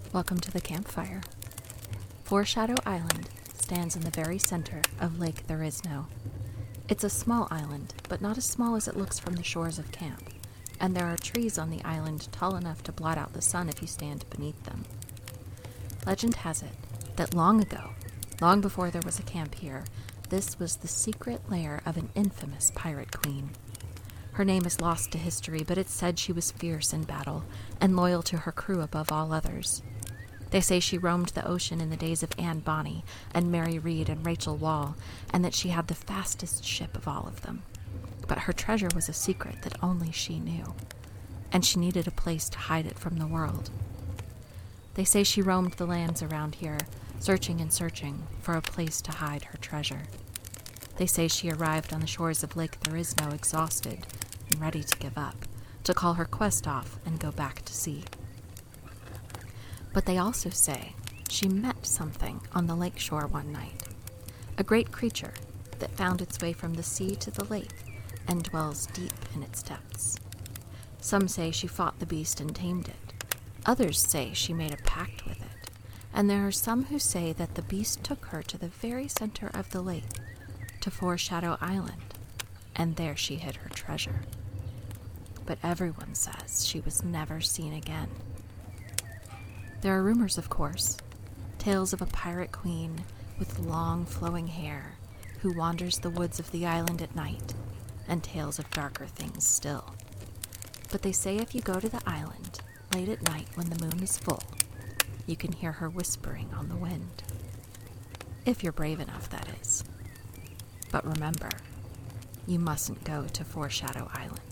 Welcome to the campfire. Foreshadow Island stands in the very center of Lake There Is No. It's a small island, but not as small as it looks from the shores of camp, and there are trees on the island tall enough to blot out the sun if you stand beneath them. Legend has it that long ago, long before there was a camp here, this was the secret lair of an infamous pirate queen. Her name is lost to history, but it's said she was fierce in battle and loyal to her crew above all others. They say she roamed the ocean in the days of Anne Bonny and Mary Read and Rachel Wall, and that she had the fastest ship of all of them. But her treasure was a secret that only she knew, and she needed a place to hide it from the world. They say she roamed the lands around here, searching and searching for a place to hide her treasure. They say she arrived on the shores of Lake There Is No exhausted and ready to give up, to call her quest off and go back to sea. But they also say she met something on the lake shore one night, a great creature that found its way from the sea to the lake and dwells deep in its depths. Some say she fought the beast and tamed it. Others say she made a pact with it, and there are some who say that the beast took her to the very center of the lake, to Foreshadow Island, and there she hid her treasure. But everyone says she was never seen again. There are rumors, of course, tales of a pirate queen with long flowing hair who wanders the woods of the island at night, and tales of darker things still. But they say if you go to the island late at night when the moon is full, you can hear her whispering on the wind. If you're brave enough, that is. But remember, you mustn't go to Foreshadow Island.